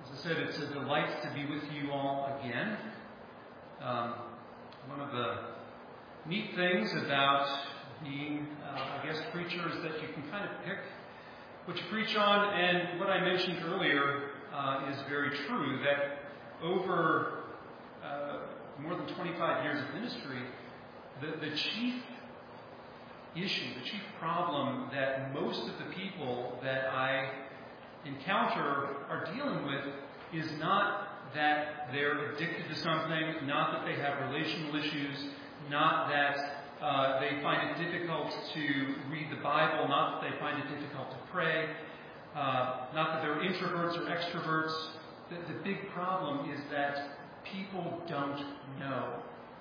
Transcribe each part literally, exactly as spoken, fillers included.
As I said, it's a delight to be with you all again. Um, one of the neat things about being uh, a guest preacher is that you can kind of pick what you preach on, and what I mentioned earlier uh, is very true, that over uh, more than twenty-five years of ministry, the, the chief issue, the chief problem that most of the people that I encounter are dealing with is not that they're addicted to something, not that they have relational issues, not that uh, they find it difficult to read the Bible, not that they find it difficult to pray, uh, not that they're introverts or extroverts. The, the big problem is that people don't know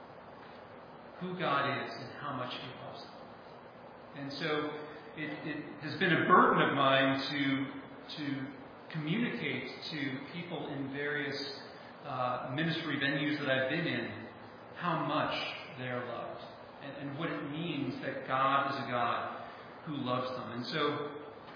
who God is and how much He loves them. And so it, it has been a burden of mine to to communicate to people in various uh, ministry venues that I've been in how much they are loved and, and what it means that God is a God who loves them. And so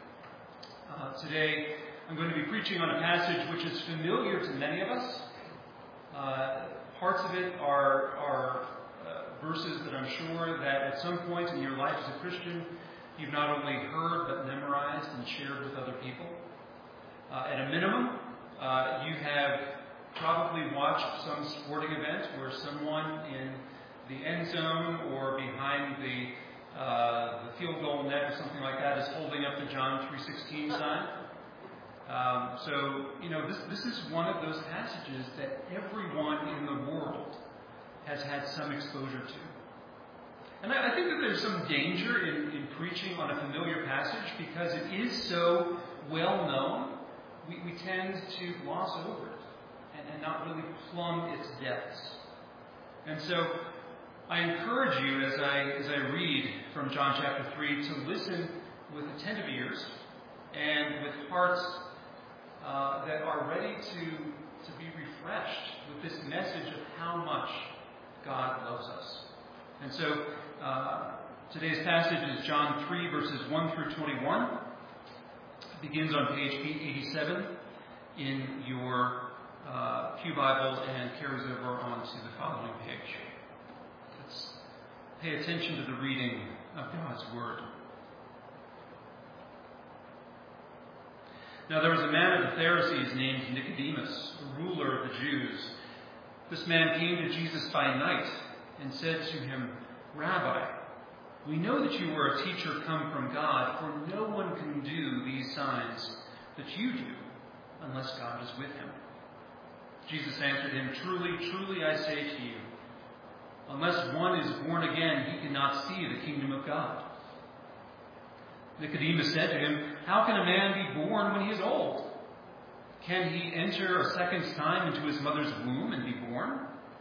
uh, today I'm going to be preaching on a passage which is familiar to many of us. Uh, parts of it are, are uh, verses that I'm sure that at some point in your life as a Christian you've not only heard but memorized and shared with other people. Uh, at a minimum, uh, you have probably watched some sporting event where someone in the end zone or behind the, uh, the field goal net or something like that is holding up the John three sixteen sign. Um, so, you know, this, this is one of those passages that everyone in the world has had some exposure to. And I, I think that there's some danger in, in preaching on a familiar passage because it is so well known. We, we tend to gloss over it and, and not really plumb its depths. And so I encourage you as I as I read from John chapter three to listen with attentive ears and with hearts uh, that are ready to, to be refreshed with this message of how much God loves us. And so uh, today's passage is John three, verses one through twenty-one. It begins on page eight eighty-seven in your uh, Pew Bible and carries over onto the following page. Let's pay attention to the reading of God's Word. Now there was a man of the Pharisees named Nicodemus, a ruler of the Jews. This man came to Jesus by night and said to him, "Rabbi, we know that you are a teacher come from God, for no one can do these signs that you do unless God is with him." Jesus answered him, "Truly, truly, I say to you, unless one is born again, he cannot see the kingdom of God." Nicodemus said to him, "How can a man be born when he is old? Can he enter a second time into his mother's womb and be born?"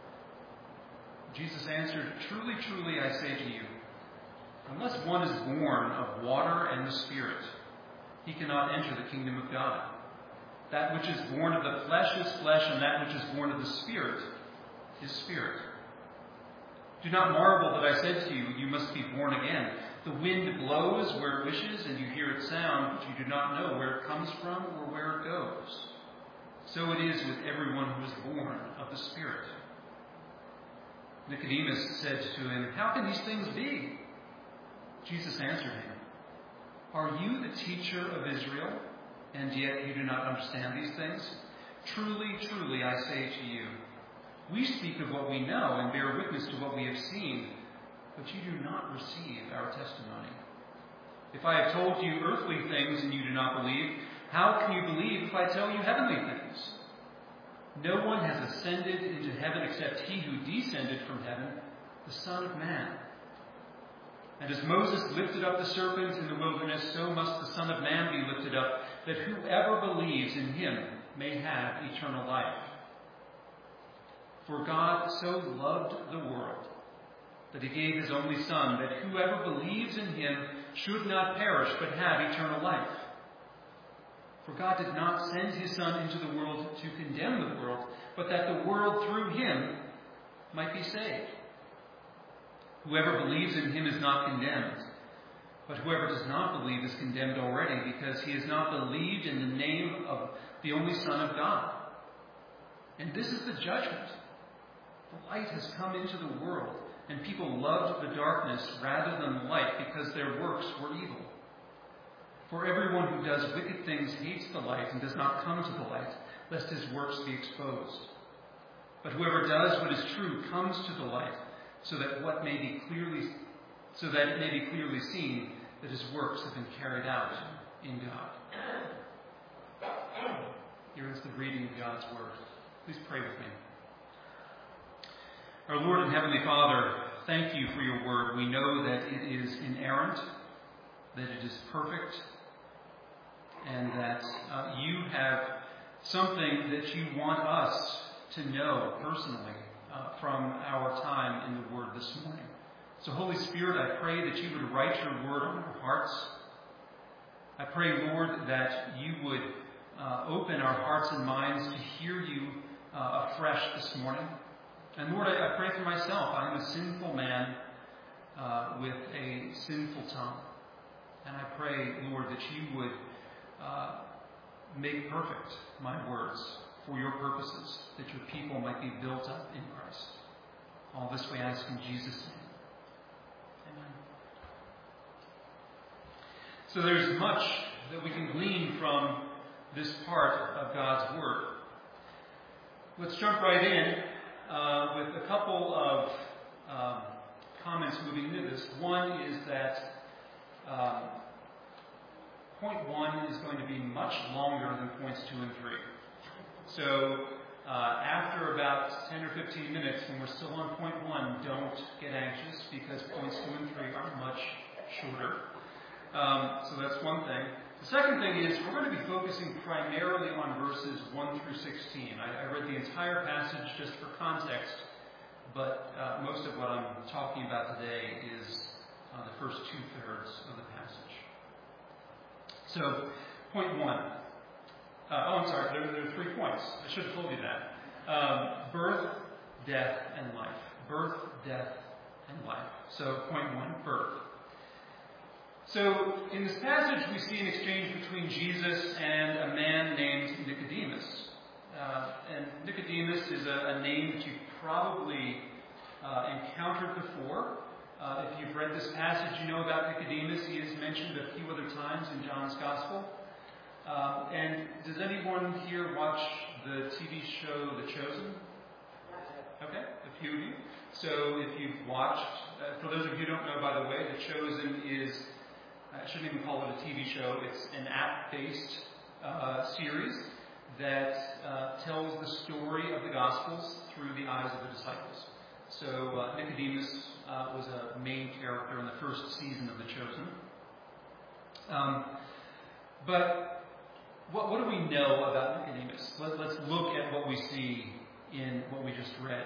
Jesus answered, "Truly, truly, I say to you, unless one is born of water and the Spirit, he cannot enter the kingdom of God. That which is born of the flesh is flesh, and that which is born of the Spirit is spirit. Do not marvel that I said to you, you must be born again. The wind blows where it wishes, and you hear its sound, but you do not know where it comes from or where it goes. So it is with everyone who is born of the Spirit." Nicodemus said to him, "How can these things be?" Jesus answered him, "Are you the teacher of Israel, and yet you do not understand these things? Truly, truly, I say to you, we speak of what we know and bear witness to what we have seen, but you do not receive our testimony. If I have told you earthly things and you do not believe, how can you believe if I tell you heavenly things? No one has ascended into heaven except he who descended from heaven, the Son of Man. And as Moses lifted up the serpent in the wilderness, so must the Son of Man be lifted up, that whoever believes in him may have eternal life. For God so loved the world that he gave his only Son, that whoever believes in him should not perish but have eternal life. For God did not send his Son into the world to condemn the world, but that the world through him might be saved. Whoever believes in him is not condemned, but whoever does not believe is condemned already, because he has not believed in the name of the only Son of God. And this is the judgment. The light has come into the world, and people loved the darkness rather than the light because their works were evil. For everyone who does wicked things hates the light and does not come to the light, lest his works be exposed. But whoever does what is true comes to the light, so that what may be clearly, so that it may be clearly seen that his works have been carried out in God. Here is the reading of God's word. Please pray with me. Our Lord and Heavenly Father, thank you for your word. We know that it is inerrant, that it is perfect, and that uh, you have something that you want us to know personally uh, from our time in the Word this morning. So, Holy Spirit, I pray that you would write your word on our hearts. I pray, Lord, that you would uh, open our hearts and minds to hear you uh, afresh this morning. And Lord, I, I pray for myself. I am a sinful man uh, with a sinful tongue. And I pray, Lord, that you would uh, make perfect my words for your purposes, that your people might be built up in Christ. All this we ask in Jesus' name. Amen. So there's much that we can glean from this part of God's Word. Let's jump right in uh, with a couple of um, comments moving into this. One is that um, point one is going to be much longer than points two and three. So uh, after about ten or fifteen minutes, when we're still on point one, don't get anxious because points two and three are much shorter. Um, so that's one thing. The second thing is we're going to be focusing primarily on verses one through sixteen. I, I read the entire passage just for context, but uh, most of what I'm talking about today is uh, the first two-thirds of the passage. So, point one. Uh, oh, I'm sorry, there, there are three points. I should have told you that. Um, birth, death, and life. Birth, death, and life. So, point one, birth. So, in this passage, we see an exchange between Jesus and a man named Nicodemus. Uh, and Nicodemus is a, a name that you've probably uh, encountered before. Uh, if you've read this passage, you know about Nicodemus. He is mentioned a few other times in John's Gospel. Um, and does anyone here watch the T V show The Chosen? Okay, a few of you. So if you've watched, uh, for those of you who don't know, by the way, The Chosen is, I shouldn't even call it a T V show, it's an app-based uh, series that uh, tells the story of the Gospels through the eyes of the disciples. So uh, Nicodemus uh, was a main character in the first season of The Chosen. Um, but what, what do we know about Nicodemus? Let, let's look at what we see in what we just read.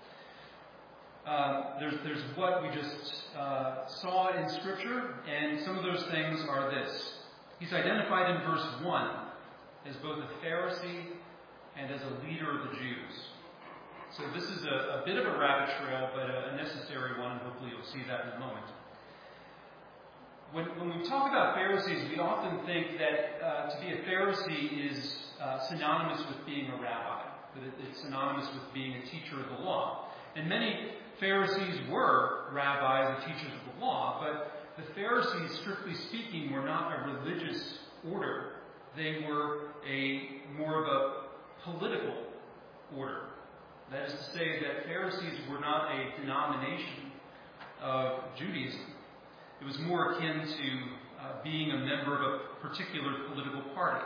Uh, there's, there's what we just uh, saw in Scripture, and some of those things are this. He's identified in verse one as both a Pharisee and as a leader of the Jews. So this is a, a bit of a rabbit trail, but a, a necessary one, and hopefully you'll see that in a moment. When, when we talk about Pharisees, we often think that uh, to be a Pharisee is uh, synonymous with being a rabbi, that it, it's synonymous with being a teacher of the law. And many Pharisees were rabbis and teachers of the law, but the Pharisees, strictly speaking, were not a religious order. They were a more of a political order. That is to say that Pharisees were not a denomination of Judaism. It was more akin to uh, being a member of a particular political party.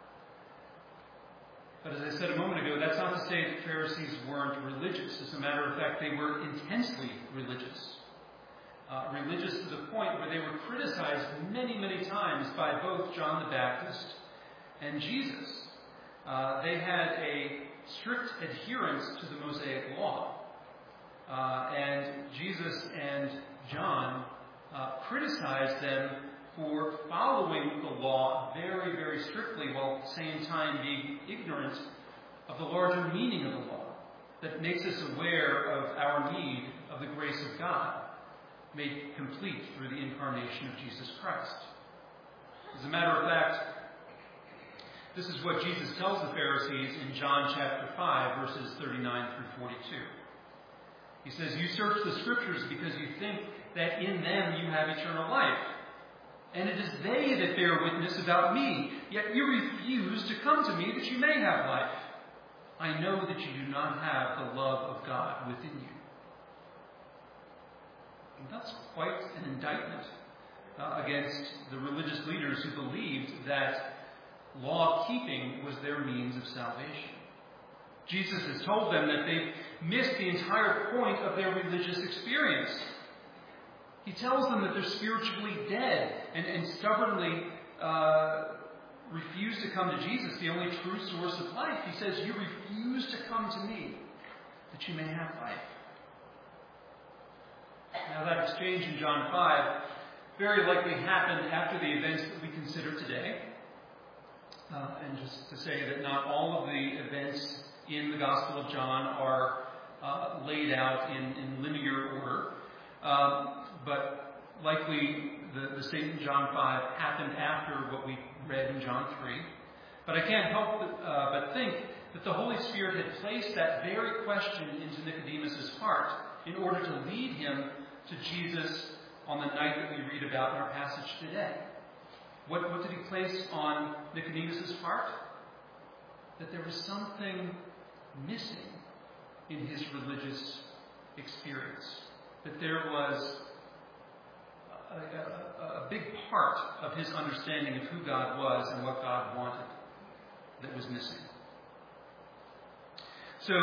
But as I said a moment ago, that's not to say that Pharisees weren't religious. As a matter of fact, they were intensely religious. Uh, religious to the point where they were criticized many, many times by both John the Baptist and Jesus. Uh, they had a strict adherence to the Mosaic law. Uh, and Jesus and John uh, criticized them for following the law very, very strictly, while at the same time being ignorant of the larger meaning of the law that makes us aware of our need of the grace of God, made complete through the incarnation of Jesus Christ. As a matter of fact, This is what Jesus tells the Pharisees in John chapter five, verses thirty-nine through forty-two. He says, "You search the Scriptures because you think that in them you have eternal life. And it is they that bear witness about me, yet you refuse to come to me that you may have life. I know that you do not have the love of God within you." And that's quite an indictment uh, against the religious leaders who believed that law-keeping was their means of salvation. Jesus has told them that they've missed the entire point of their religious experience. He tells them that they're spiritually dead and, and stubbornly uh, refuse to come to Jesus, the only true source of life. He says, "You refuse to come to me that you may have life." Now that exchange in John five very likely happened after the events that we consider today. Uh, and just to say that not all of the events in the Gospel of John are uh, laid out in, in linear order. Um, but likely the, the statement in John five happened after what we read in John three. But I can't help but, uh, but think that the Holy Spirit had placed that very question into Nicodemus' heart in order to lead him to Jesus on the night that we read about in our passage today. What, what did he place on Nicodemus' heart? That there was something missing in his religious experience. That there was a, a, a big part of his understanding of who God was and what God wanted that was missing. So,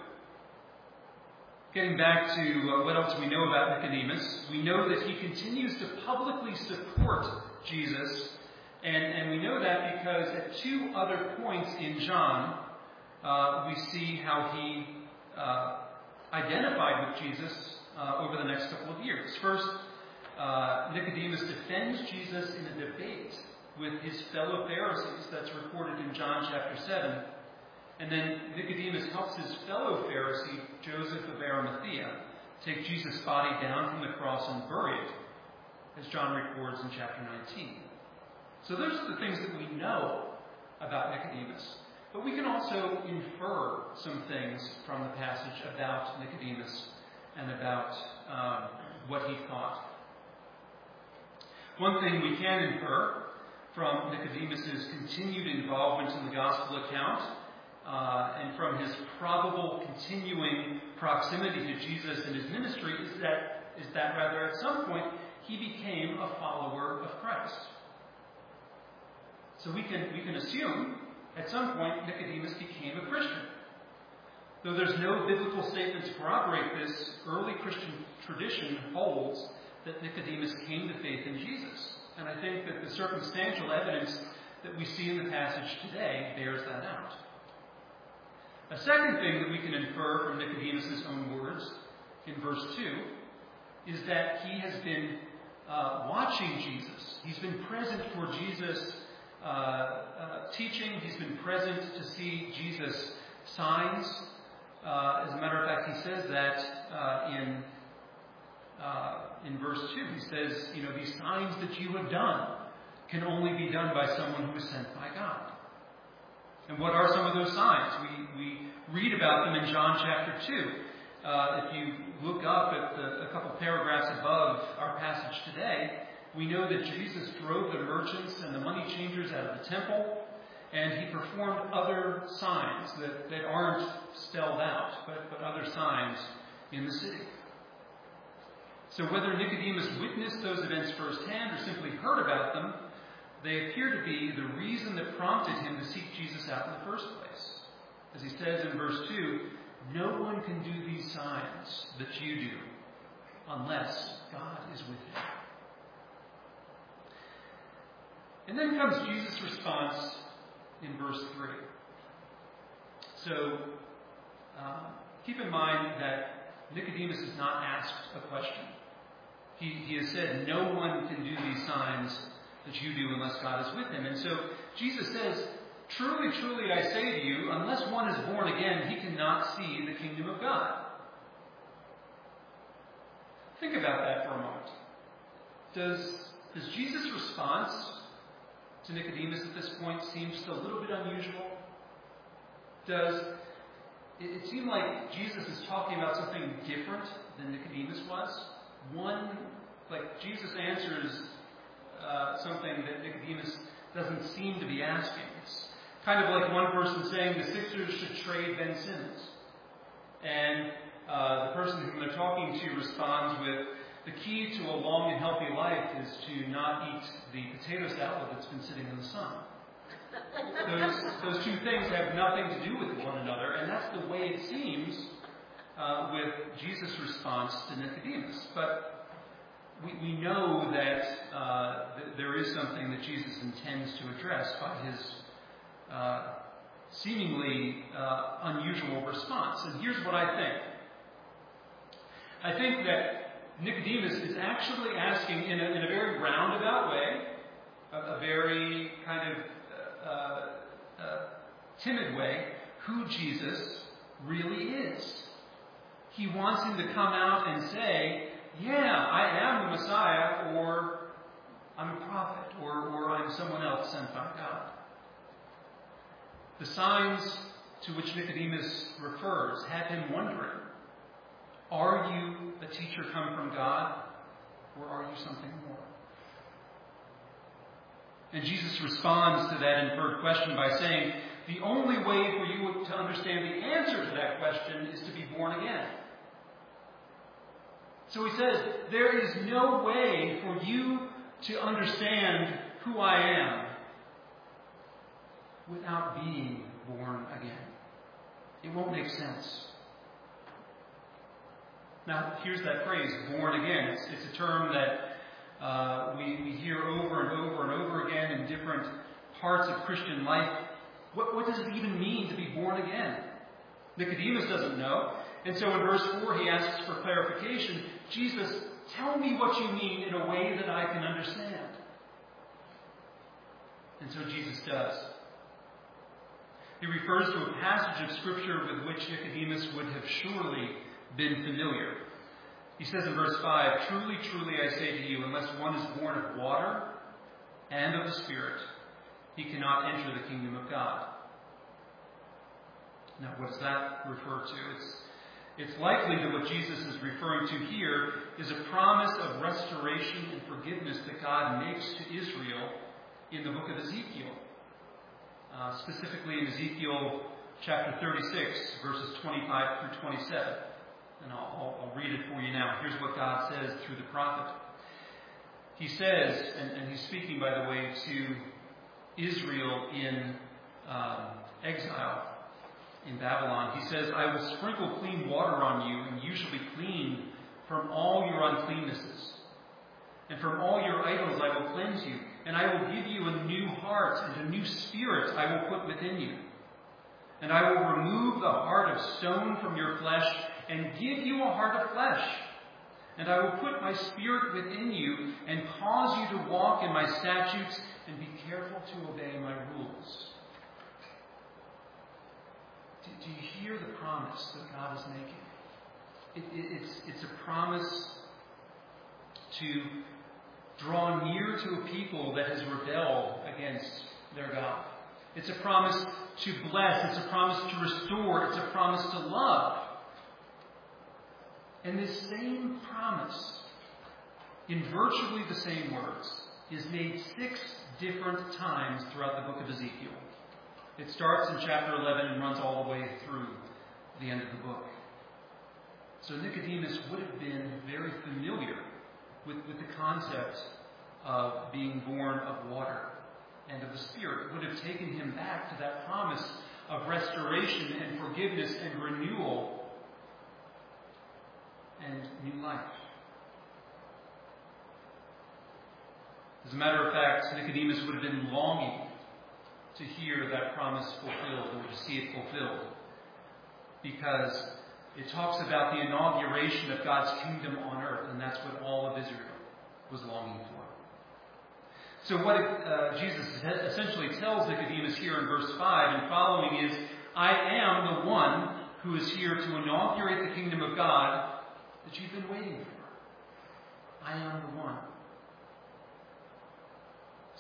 getting back to uh, what else we know about Nicodemus, we know that he continues to publicly support Jesus, and, and we know that because at two other points in John, uh, we see how he uh, identified with Jesus uh, over the next couple of years. First, uh, Nicodemus defends Jesus in a debate with his fellow Pharisees. That's recorded in John chapter seven. And then Nicodemus helps his fellow Pharisee, Joseph of Arimathea, take Jesus' body down from the cross and bury it, as John records in chapter nineteen. So those are the things that we know about Nicodemus. But we can also infer some things from the passage about Nicodemus and about um, what he thought. One thing we can infer from Nicodemus' continued involvement in the gospel account uh, and from his probable continuing proximity to Jesus and his ministry is that, is that rather at some point he became a follower of Christ. So we can, we can assume at some point Nicodemus became a Christian. Though there's no biblical statement to corroborate this, early Christian tradition holds that Nicodemus came to faith in Jesus. And I think that the circumstantial evidence that we see in the passage today bears that out. A second thing that we can infer from Nicodemus' own words in verse two is that he has been uh, watching Jesus. He's been present for Jesus' uh, uh, teaching. He's been present to see Jesus' signs. Uh, as a matter of fact, he says that uh, in uh, in verse two. He says, you know, these signs that you have done can only be done by someone who is sent by God. And what are some of those signs? We, we read about them in John chapter two. Uh, if you look up at the, a couple paragraphs above our passage today, we know that Jesus drove the merchants and the money changers out of the temple, and he performed other signs that, that aren't spelled out, but, but other signs in the city. So whether Nicodemus witnessed those events firsthand or simply heard about them, they appear to be the reason that prompted him to seek Jesus out in the first place. As he says in verse two, no one can do these signs that you do unless God is with you. And then comes Jesus' response in verse three. So uh, keep in mind that Nicodemus is not asked a question. He, he has said, no one can do these signs that you do unless God is with him. And so Jesus says, truly, truly, I say to you, unless one is born again, he cannot see the kingdom of God. Think about that for a moment. Does, does Jesus' response to Nicodemus at this point seem just a little bit unusual? Does it, it seem like Jesus is talking about something different than Nicodemus was? One, like Jesus answers uh, something that Nicodemus doesn't seem to be asking. It's kind of like one person saying the Sixers should trade Ben Simmons. And uh, the person whom they're talking to responds with, the key to a long and healthy life is to not eat the potato salad that's been sitting in the sun. Those, those two things have nothing to do with one another, and that's the way it seems uh, with Jesus' response to Nicodemus. But we, we know that uh, th- there is something that Jesus intends to address by his uh, seemingly uh, unusual response. And here's what I think. I think that Nicodemus is actually asking in a, in a very roundabout way, a, a very kind of uh, uh, timid way, who Jesus really is. He wants him to come out and say, yeah, I am the Messiah, or I'm a prophet, or, or I'm someone else sent by God. The signs to which Nicodemus refers have him wondering, are you a teacher come from God, or are you something more? And Jesus responds to that inferred question by saying, the only way for you to understand the answer to that question is to be born again. So he says, there is no way for you to understand who I am without being born again. It won't make sense. Now, here's that phrase, born again. It's, it's a term that uh, we, we hear over and over and over again in different parts of Christian life. What, what does it even mean to be born again? Nicodemus doesn't know. And so in verse four, he asks for clarification. Jesus, tell me what you mean in a way that I can understand. And so Jesus does. He refers to a passage of Scripture with which Nicodemus would have surely been familiar. He says in verse five, truly, truly, I say to you, unless one is born of water and of the Spirit, he cannot enter the kingdom of God. Now, what does that refer to? It's, it's likely that what Jesus is referring to here is a promise of restoration and forgiveness that God makes to Israel in the book of Ezekiel. Uh, specifically in Ezekiel chapter thirty-six, verses twenty-five through twenty-seven. And I'll, I'll, I'll read it for you now. Here's what God says through the prophet. He says, and, and he's speaking, by the way, to Israel in um, exile in Babylon. He says, I will sprinkle clean water on you, and you shall be clean from all your uncleannesses. And from all your idols I will cleanse you. And I will give you a new heart, and a new spirit I will put within you. And I will remove the heart of stone from your flesh, and give you a heart of flesh. And I will put my spirit within you, and cause you to walk in my statutes, and be careful to obey my rules. Do, do you hear the promise that God is making? It, it, it's, it's a promise to draw near to a people that has rebelled against their God. It's a promise to bless. It's a promise to restore. It's a promise to love. And this same promise, in virtually the same words, is made six different times throughout the book of Ezekiel. It starts in chapter eleven and runs all the way through the end of the book. So Nicodemus would have been very familiar with, with the concept of being born of water and of the Spirit. It would have taken him back to that promise of restoration and forgiveness and renewal and new life. As a matter of fact, Nicodemus would have been longing to hear that promise fulfilled, or to see it fulfilled, because it talks about the inauguration of God's kingdom on earth, and that's what all of Israel was longing for. So what uh, Jesus essentially tells Nicodemus here in verse five and following is, I am the one who is here to inaugurate the kingdom of God that you've been waiting for. I am the one. So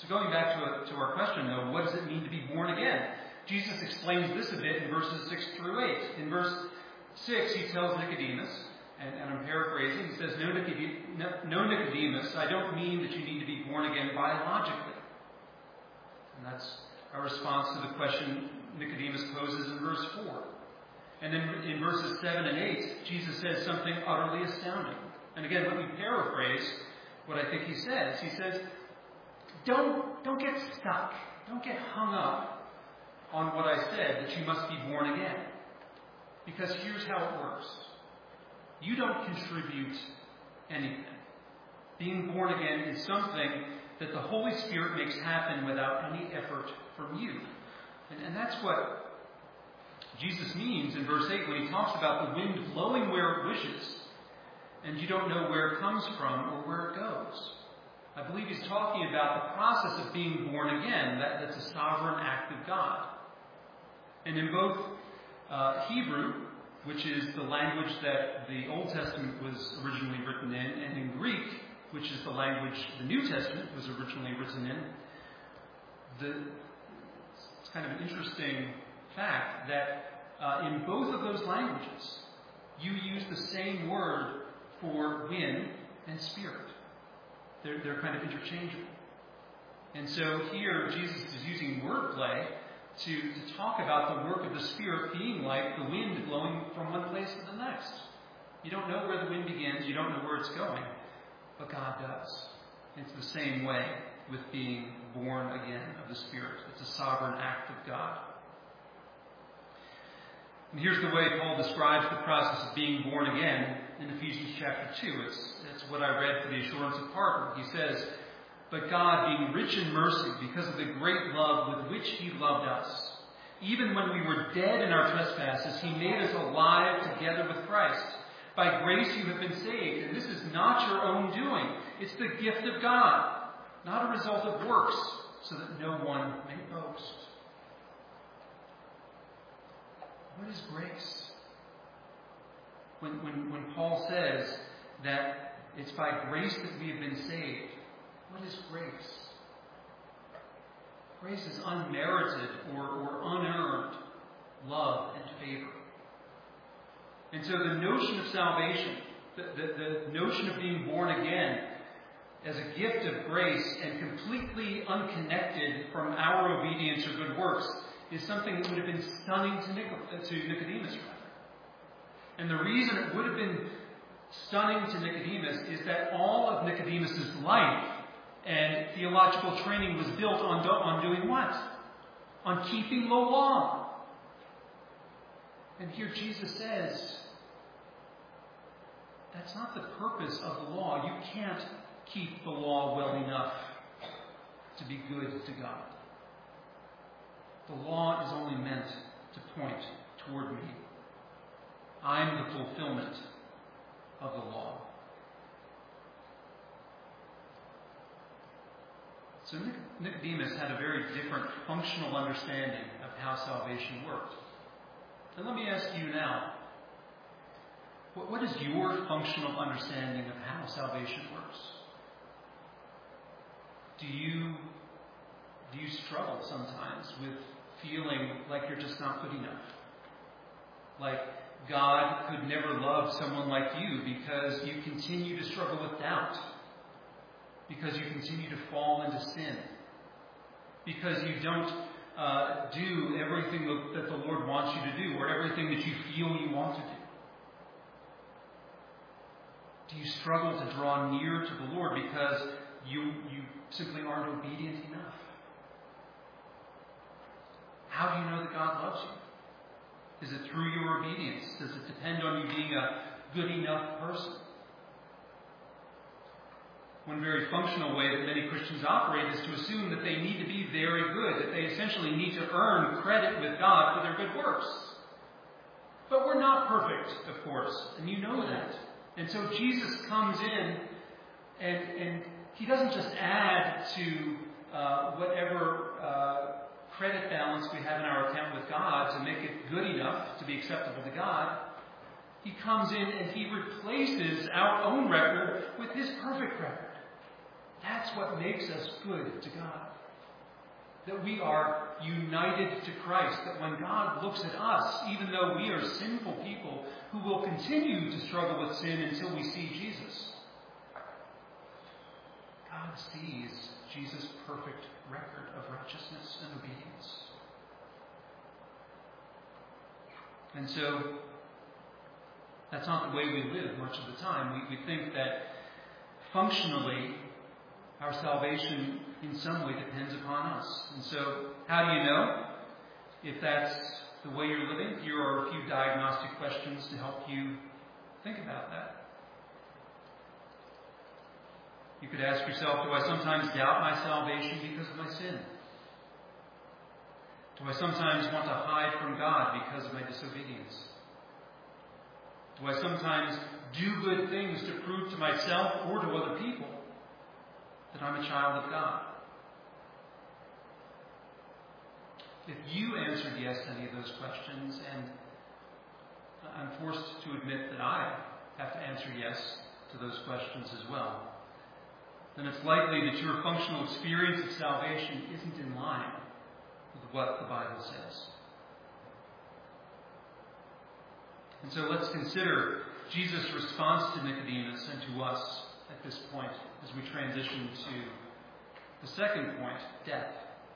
So going back to, a, to our question, though, what does it mean to be born again? Jesus explains this a bit in verses six through eight. In verse six, he tells Nicodemus, and, and I'm paraphrasing, he says, no, Nicod- no, Nicodemus, I don't mean that you need to be born again biologically. And that's our response to the question Nicodemus poses in verse four. And then in verses seven and eight, Jesus says something utterly astounding. And again, let me paraphrase what I think he says. He says, don't, don't get stuck. Don't get hung up on what I said, that you must be born again. Because here's how it works. You don't contribute anything. Being born again is something that the Holy Spirit makes happen without any effort from you. And, and that's what Jesus means in verse eight when he talks about the wind blowing where it wishes, and you don't know where it comes from or where it goes. I believe he's talking about the process of being born again. That, that's a sovereign act of God. And in both uh, Hebrew, which is the language that the Old Testament was originally written in, and in Greek, which is the language the New Testament was originally written in, the, it's kind of an interesting fact that uh, in both of those languages, you use the same word for wind and spirit. They're, they're kind of interchangeable. And so here, Jesus is using wordplay to, to talk about the work of the Spirit being like the wind blowing from one place to the next. You don't know where the wind begins, you don't know where it's going, but God does. It's the same way with being born again of the Spirit. It's a sovereign act of God. And here's the way Paul describes the process of being born again in Ephesians chapter two. It's, it's what I read for the assurance of pardon. He says, but God, being rich in mercy, because of the great love with which he loved us, even when we were dead in our trespasses, he made us alive together with Christ. By grace you have been saved, and this is not your own doing. It's the gift of God, not a result of works, so that no one may boast. What is grace? When, when, when Paul says that it's by grace that we have been saved, what is grace? Grace is unmerited or, or unearned love and favor. And so the notion of salvation, the, the, the notion of being born again as a gift of grace and completely unconnected from our obedience or good works, is something that would have been stunning to, Nic- to Nicodemus, rather. And the reason it would have been stunning to Nicodemus is that all of Nicodemus' life and theological training was built on, do- on doing what? On keeping the law. And here Jesus says, that's not the purpose of the law. You can't keep the law well enough to be good to God. The law is only meant to point toward me. I'm the fulfillment of the law. So Nicodemus had a very different functional understanding of how salvation worked. And let me ask you now, what is your functional understanding of how salvation works? Do you, do you struggle sometimes with feeling like you're just not good enough? Like God could never love someone like you because you continue to struggle with doubt, because you continue to fall into sin, because you don't uh, do everything that the Lord wants you to do or everything that you feel you want to do. Do you struggle to draw near to the Lord because you, you simply aren't obedient enough? How do you know that God loves you? Is it through your obedience? Does it depend on you being a good enough person? One very functional way that many Christians operate is to assume that they need to be very good, that they essentially need to earn credit with God for their good works. But we're not perfect, of course, and you know that. And so Jesus comes in, and, and he doesn't just add to uh, whatever uh, credit balance we have in our account with God to make it good enough to be acceptable to God. He comes in and he replaces our own record with his perfect record. That's what makes us good to God. That we are united to Christ. That when God looks at us, even though we are sinful people who will continue to struggle with sin until we see Jesus, God sees Jesus' perfect record of righteousness and obedience. And so, that's not the way we live much of the time. We, we think that functionally, our salvation in some way depends upon us. And so, how do you know if that's the way you're living? Here are a few diagnostic questions to help you think about that. You could ask yourself, do I sometimes doubt my salvation because of my sin? Do I sometimes want to hide from God because of my disobedience? Do I sometimes do good things to prove to myself or to other people that I'm a child of God? If you answered yes to any of those questions, and I'm forced to admit that I have to answer yes to those questions as well, then it's likely that your functional experience of salvation isn't in line with what the Bible says. And so let's consider Jesus' response to Nicodemus and to us at this point as we transition to the second point, death.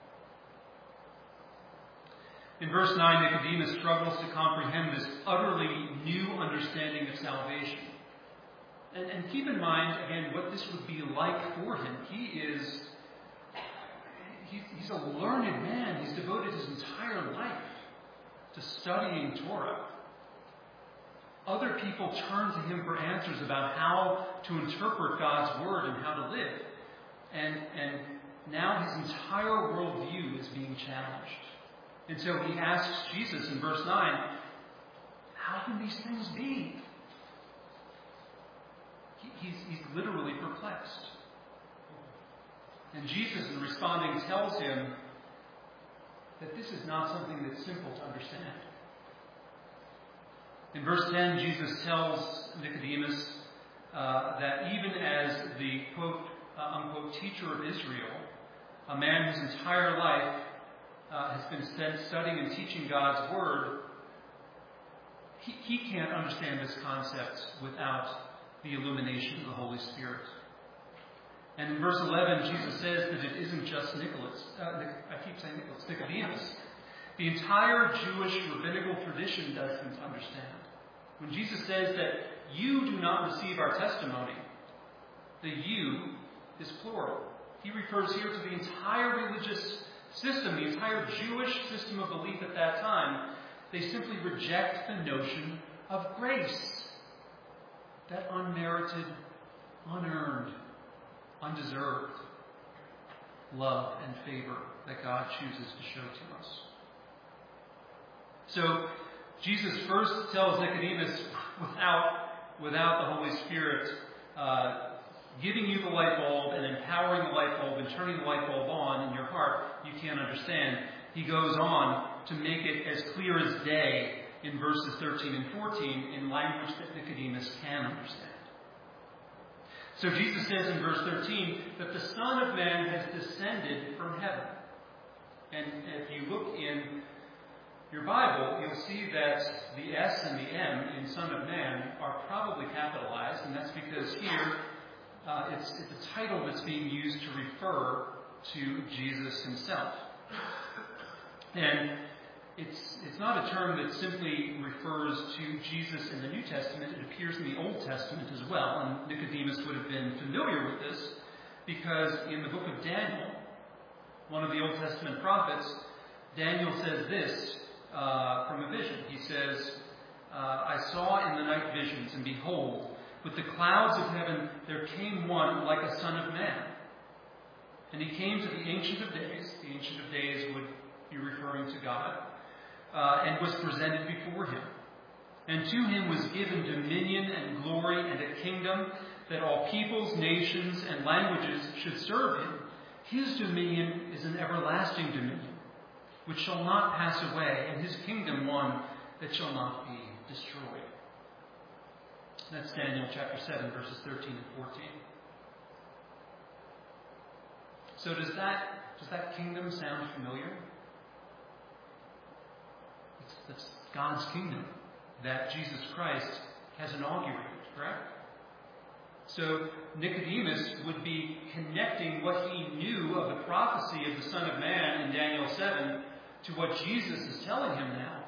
In verse nine, Nicodemus struggles to comprehend this utterly new understanding of salvation. And, and keep in mind, again, what this would be like for him. He is, he, he's a learned man. He's devoted his entire life to studying Torah. Other people turn to him for answers about how to interpret God's word and how to live. And, and now his entire worldview is being challenged. And so he asks Jesus in verse nine, how can these things be? He's, he's literally perplexed. And Jesus, in responding, tells him that this is not something that's simple to understand. In verse ten, Jesus tells Nicodemus uh, that even as the quote, uh, unquote, teacher of Israel, a man whose entire life uh, has been spent studying and teaching God's word, he, he can't understand this concept without the illumination of the Holy Spirit. And in verse eleven, Jesus says that it isn't just Nicholas. Uh, I keep saying Nicholas, Nicodemus. The entire Jewish rabbinical tradition doesn't understand. When Jesus says that you do not receive our testimony, the you is plural. He refers here to the entire religious system, the entire Jewish system of belief at that time. They simply reject the notion of grace. That unmerited, unearned, undeserved love and favor that God chooses to show to us. So, Jesus first tells Nicodemus, without, without the Holy Spirit uh, giving you the light bulb and empowering the light bulb and turning the light bulb on in your heart, you can't understand. He goes on to make it as clear as day in verses thirteen and fourteen in language that Nicodemus can understand. So Jesus says in verse thirteen that the Son of Man has descended from heaven. And if you look in your Bible, you'll see that the S and the M in Son of Man are probably capitalized, and that's because here uh, it's, it's a title that's being used to refer to Jesus himself. And It's, it's not a term that simply refers to Jesus in the New Testament. It appears in the Old Testament as well. And Nicodemus would have been familiar with this because in the book of Daniel, one of the Old Testament prophets, Daniel says this uh, from a vision. He says, uh, I saw in the night visions, and behold, with the clouds of heaven there came one like a son of man. And he came to the Ancient of Days. The Ancient of Days would be referring to God. Uh, and was presented before him. And to him was given dominion and glory and a kingdom that all peoples, nations, and languages should serve him. His dominion is an everlasting dominion, which shall not pass away, and his kingdom one that shall not be destroyed. That's Daniel chapter seven, verses thirteen and fourteen. So does that does that kingdom sound familiar? It's, it's God's kingdom that Jesus Christ has inaugurated, correct? So Nicodemus would be connecting what he knew of the prophecy of the Son of Man in Daniel seven to what Jesus is telling him now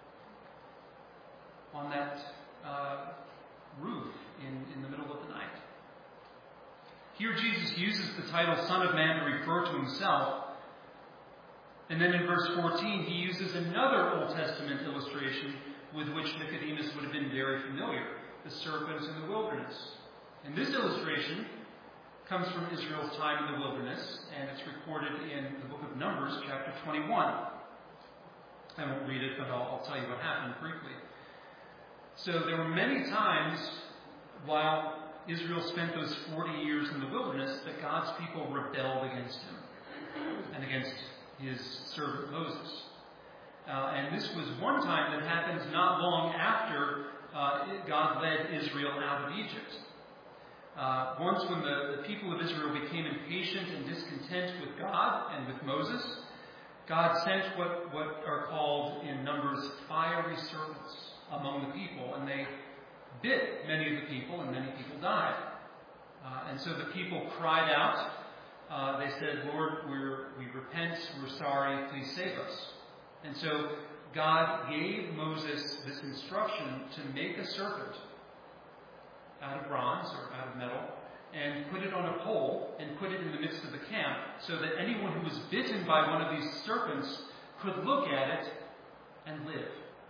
on that uh, roof in, in the middle of the night. Here Jesus uses the title Son of Man to refer to himself. And then in verse fourteen, he uses another Old Testament illustration with which Nicodemus would have been very familiar, the serpent in the wilderness. And this illustration comes from Israel's time in the wilderness, and it's recorded in the book of Numbers, chapter twenty-one. I won't read it, but I'll, I'll tell you what happened briefly. So there were many times while Israel spent those forty years in the wilderness that God's people rebelled against him and against his servant Moses. Uh, and this was one time that happened not long after uh, God led Israel out of Egypt. Uh, once when the, the people of Israel became impatient and discontent with God and with Moses, God sent what, what are called in Numbers fiery serpents among the people, and they bit many of the people, and many people died. Uh, and so the people cried out. Uh, they said, Lord, we're, we repent, we're sorry, please save us. And so God gave Moses this instruction to make a serpent out of bronze or out of metal and put it on a pole and put it in the midst of the camp so that anyone who was bitten by one of these serpents could look at it and live.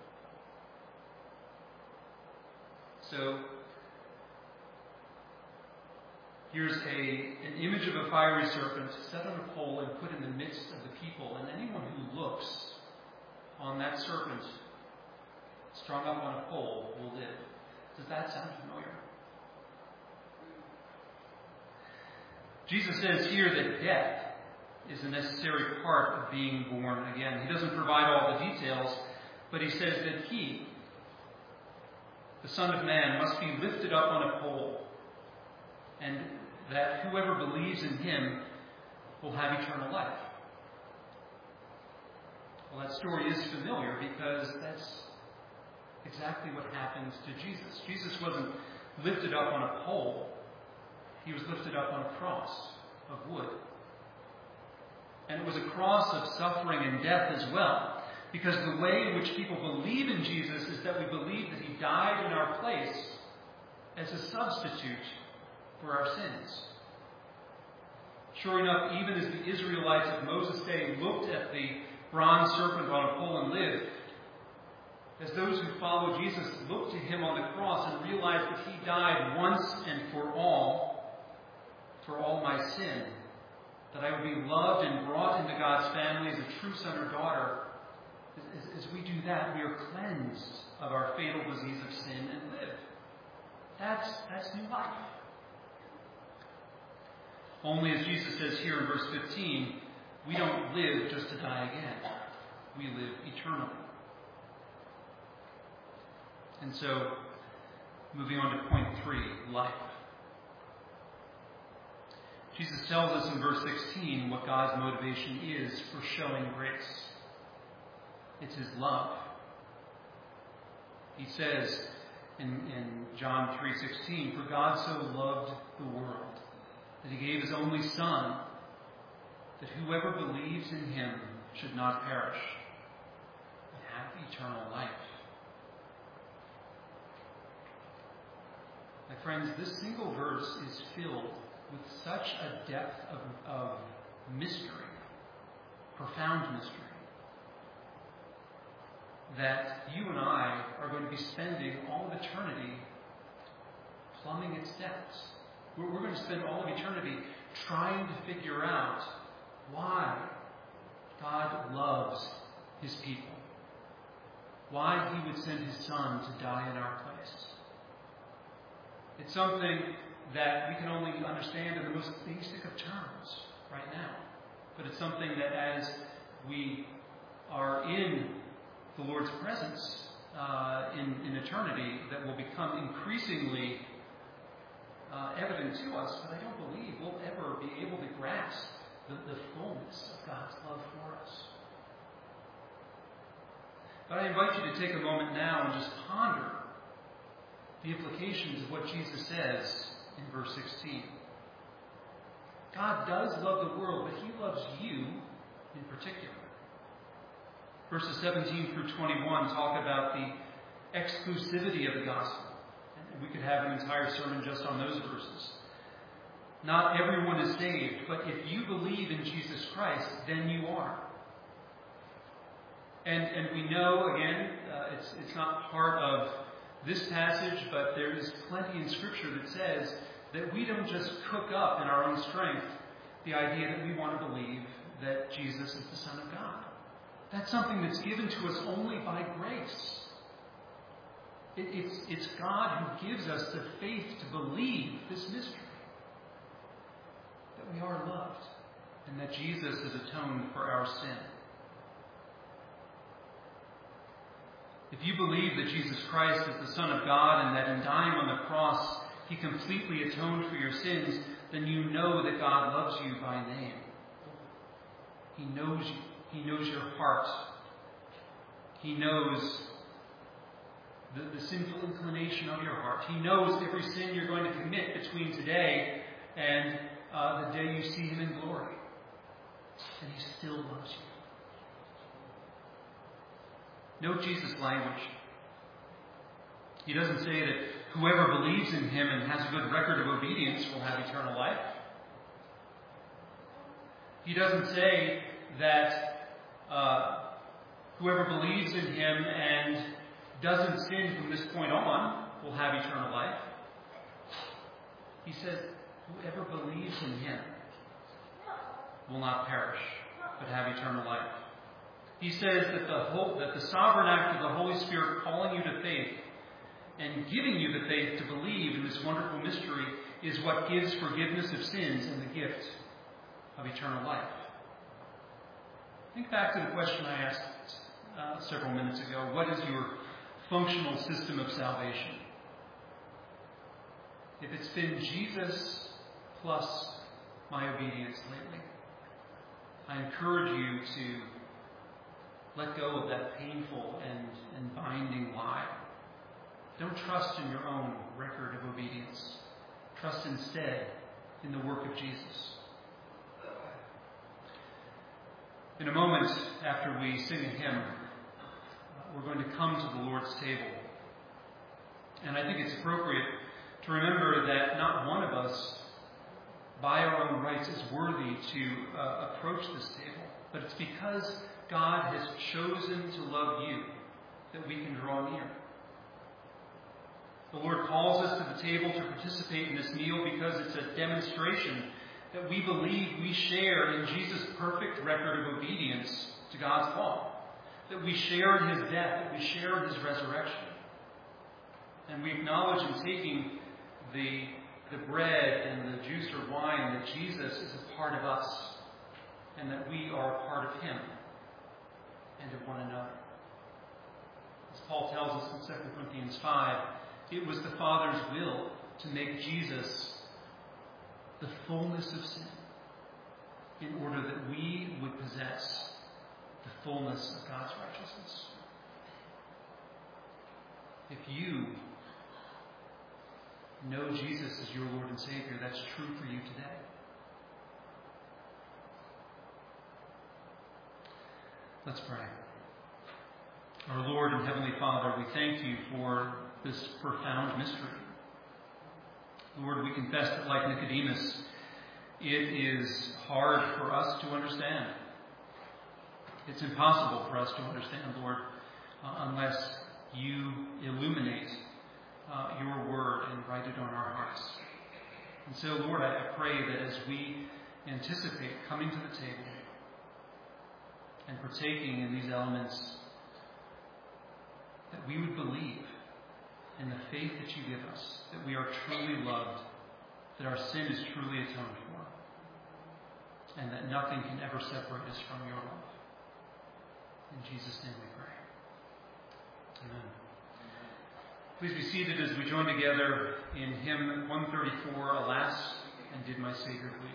So here's a, an image of a fiery serpent set on a pole and put in the midst of the people, and anyone who looks on that serpent strung up on a pole will live. Does that sound familiar? Jesus says here that death is a necessary part of being born again. He doesn't provide all the details, but he says that he, the Son of Man, must be lifted up on a pole, and that whoever believes in him will have eternal life. Well, that story is familiar because that's exactly what happens to Jesus. Jesus wasn't lifted up on a pole. He was lifted up on a cross of wood. And it was a cross of suffering and death as well, because the way in which people believe in Jesus is that we believe that he died in our place as a substitute for our sins. Sure enough, even as the Israelites of Moses' day looked at the bronze serpent on a pole and lived, as those who follow Jesus looked to him on the cross and realized that he died once and for all, for all my sin, that I would be loved and brought into God's family as a true son or daughter, as, as we do that, we are cleansed of our fatal disease of sin and live. That's, that's new life. Only, as Jesus says here in verse fifteen, we don't live just to die again. We live eternally. And so, moving on to point three, life. Jesus tells us in verse sixteen what God's motivation is for showing grace. It's his love. He says in, in John three sixteen, "For God so loved the world that he gave his only Son, that whoever believes in him should not perish, but have eternal life." My friends, this single verse is filled with such a depth of, of mystery, profound mystery, that you and I are going to be spending all of eternity plumbing its depths. We're, we're going to spend all of eternity trying to figure out why God loves his people, why he would send his Son to die in our place. It's something that we can only understand in the most basic of terms right now. But it's something that as we are in the Lord's presence uh, in, in eternity, that will become increasingly uh, evident to us, but I don't believe we'll ever be able to grasp the, the fullness of God's love for us. But I invite you to take a moment now and just ponder the implications of what Jesus says in verse sixteen. God does love the world, but he loves you in particular. Verses seventeen through twenty-one talk about the exclusivity of the gospel. And we could have an entire sermon just on those verses. Not everyone is saved, but if you believe in Jesus Christ, then you are. And and we know, again, uh, it's it's not part of this passage, but there is plenty in Scripture that says that we don't just cook up in our own strength the idea that we want to believe that Jesus is the Son of God. That's something that's given to us only by grace. It, it's, it's God who gives us the faith to believe this mystery. That we are loved and that Jesus has atoned for our sin. If you believe that Jesus Christ is the Son of God and that in dying on the cross he completely atoned for your sins, then you know that God loves you by name. He knows you. He knows your heart. He knows the, the sinful inclination of your heart. He knows every sin you're going to commit between today and uh, the day you see him in glory. And he still loves you. Note Jesus' language. He doesn't say that whoever believes in him and has a good record of obedience will have eternal life. He doesn't say that uh, whoever believes in him and doesn't sin from this point on will have eternal life. He says whoever believes in him will not perish, but have eternal life. He says that the whole, that the sovereign act of the Holy Spirit calling you to faith and giving you the faith to believe in this wonderful mystery is what gives forgiveness of sins and the gift of eternal life. Think back to the question I asked uh, several minutes ago. What is your functional system of salvation? If it's been Jesus plus my obedience lately, I encourage you to let go of that painful and, and binding lie. Don't trust in your own record of obedience. Trust instead in the work of Jesus. In a moment, after we sing a hymn, we're going to come to the Lord's table. And I think it's appropriate to remember that not one of us, by our own rights, is worthy to uh, approach this table. But it's because God has chosen to love you that we can draw near. The Lord calls us to the table to participate in this meal because it's a demonstration that we believe we share in Jesus' perfect record of obedience to God's law. That we share in his death, that we share in his resurrection. And we acknowledge in taking the, the bread and the juice or wine that Jesus is a part of us and that we are a part of him and of one another. As Paul tells us in Second Corinthians five, it was the Father's will to make Jesus the fullness of sin in order that we would possess the fullness of God's righteousness. If you know Jesus as your Lord and Savior, that's true for you today. Let's pray. Our Lord and Heavenly Father, we thank you for this profound mystery. Lord, we confess that like Nicodemus, it is hard for us to understand. It's impossible for us to understand, Lord, uh, unless you illuminate uh, your word and write it on our hearts. And so, Lord, I, I pray that as we anticipate coming to the table and partaking in these elements, that we would believe in the faith that you give us, that we are truly loved, that our sin is truly atoned for, and that nothing can ever separate us from your love. In Jesus' name we pray. Amen. Please be seated as we join together in hymn one thirty-four, Alas, and Did My Savior Bleed?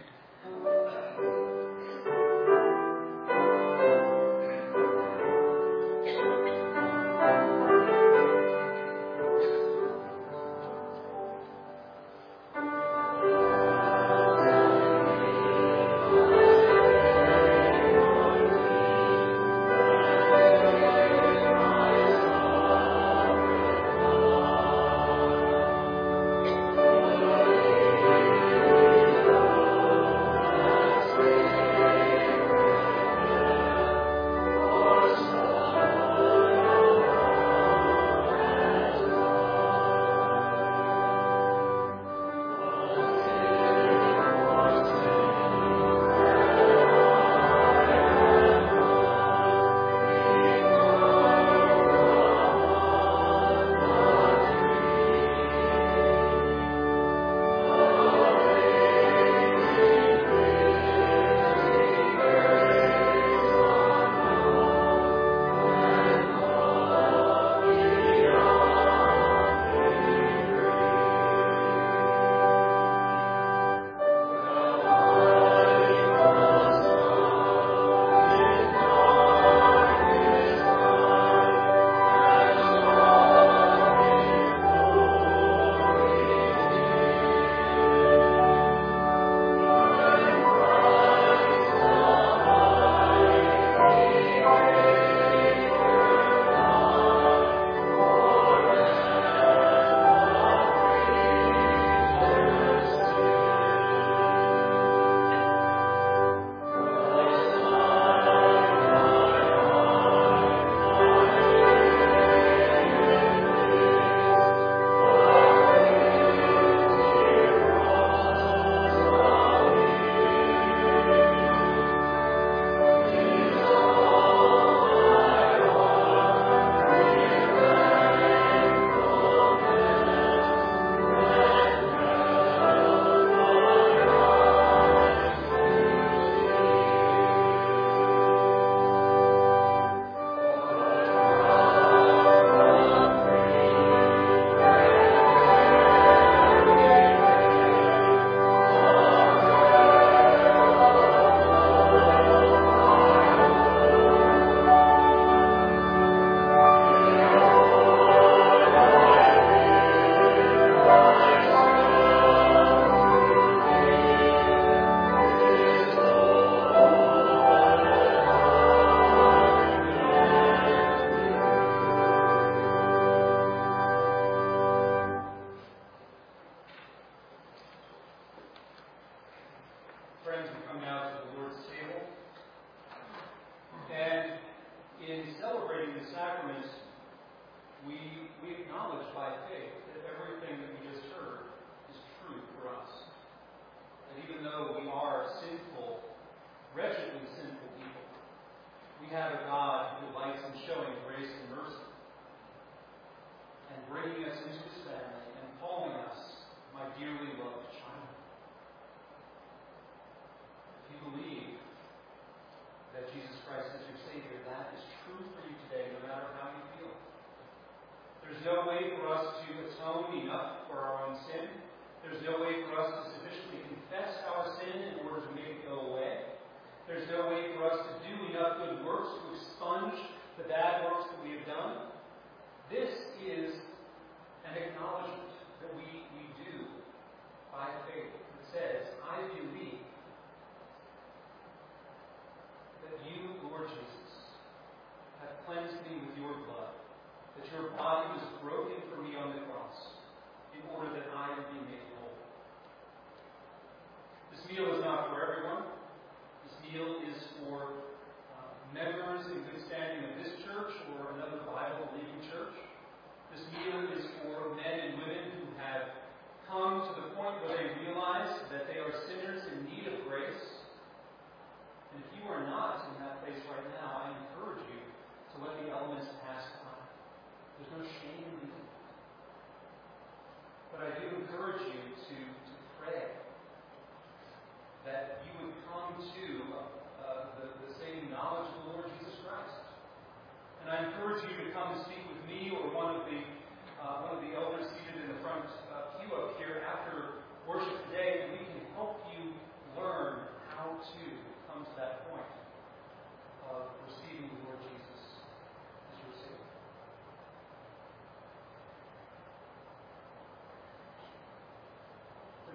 worship today, and we can help you learn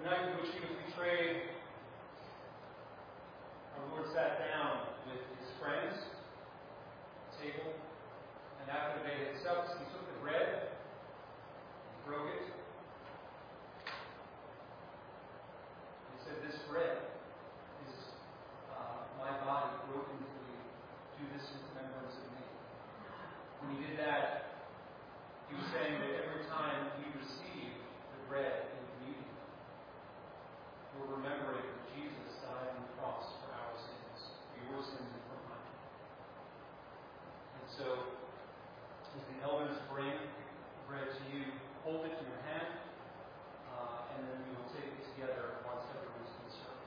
the night in which he was betrayed, our Lord sat down with his friends at the table, and after they had supped, he took the bread, and broke it, and said, "This bread is uh, my body broken for you. Do this in remembrance of me." When he did that, he was saying that every time we receive the bread in communion, we're remembering that Jesus died on the cross for our sins, for your sins and for mine. And so, as the elders bring the bread to you, hold it in your hand, uh, and then we will take it together once everyone's been served.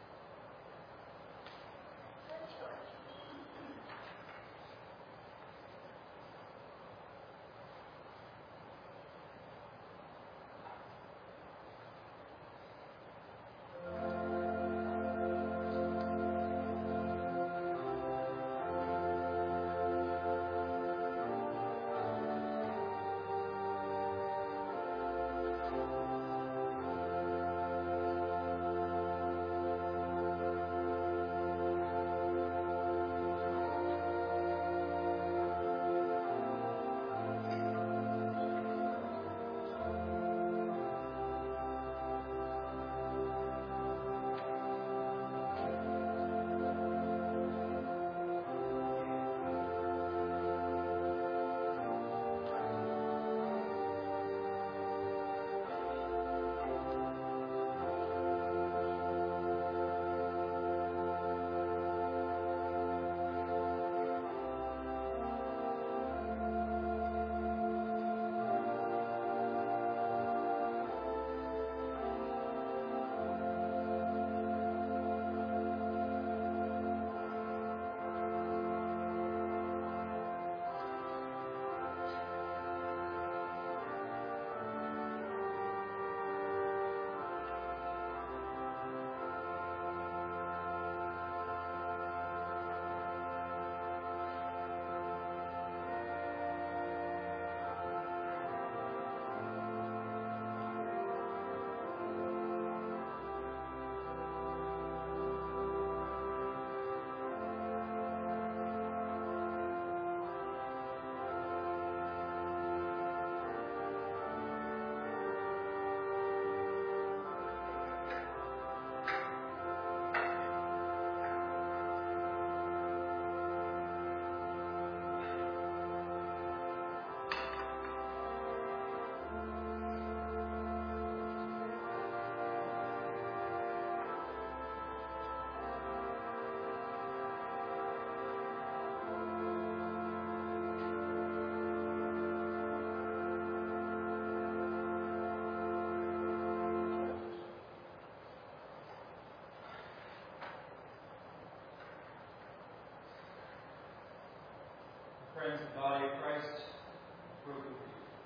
Friends, the body of Christ broken for you.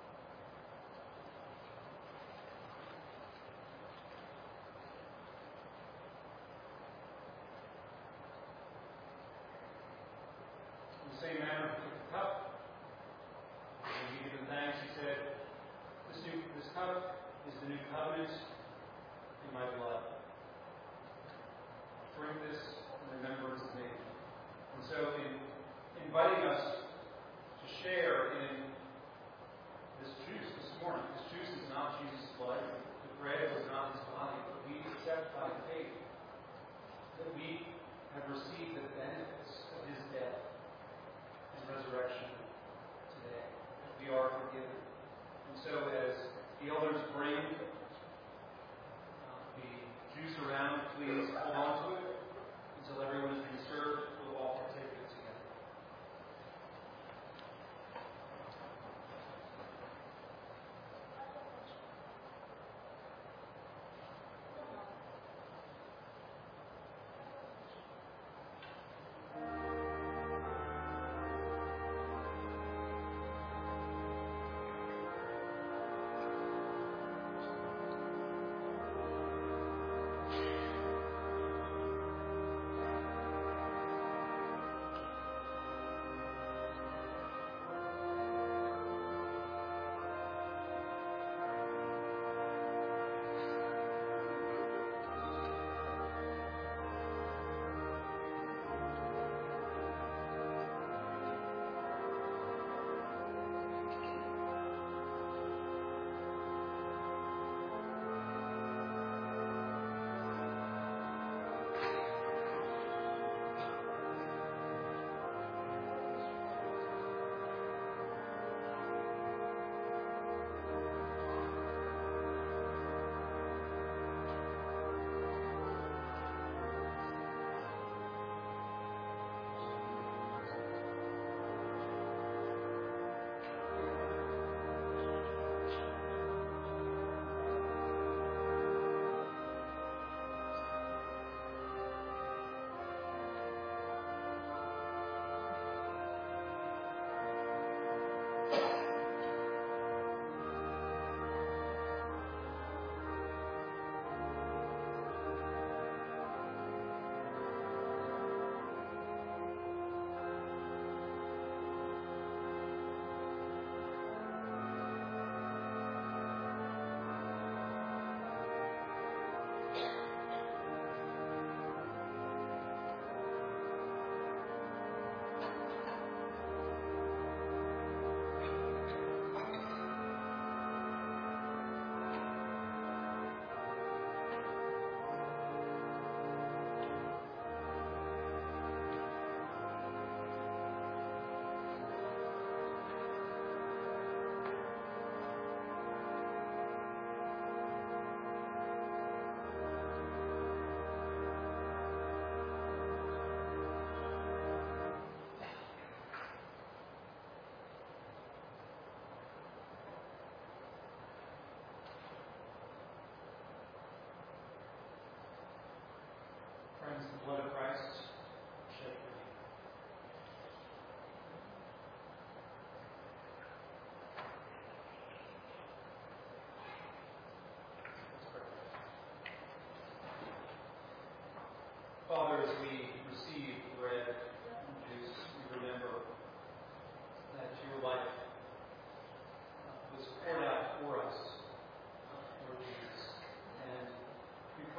In the same manner, he took the cup, and when he gave thanks, he said, this, new, this cup is the new covenant in my blood. Drink this in remembrance of me. And so, in inviting us to share in this juice this morning. This juice is not Jesus' blood. The bread was not his body. But we accept by faith that we have received the benefits of his death and resurrection today. That we are forgiven. And so as the elders bring uh, the juice around, please hold on to it until everyone has been served. We'll all partake of it together.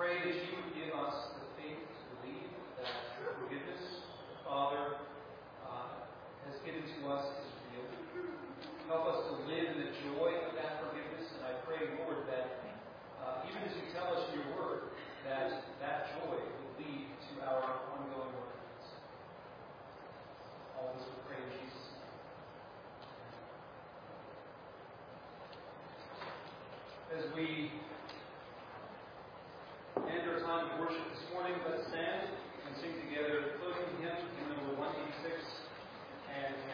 pray that you would give us the faith to believe that the forgiveness the Father uh, has given to us is real. Help us to live in the joy of that forgiveness, and I pray, Lord, that uh, even as you tell us in your word, that that joy will lead to our ongoing workings. All this we pray in Jesus' name. As we end our time of worship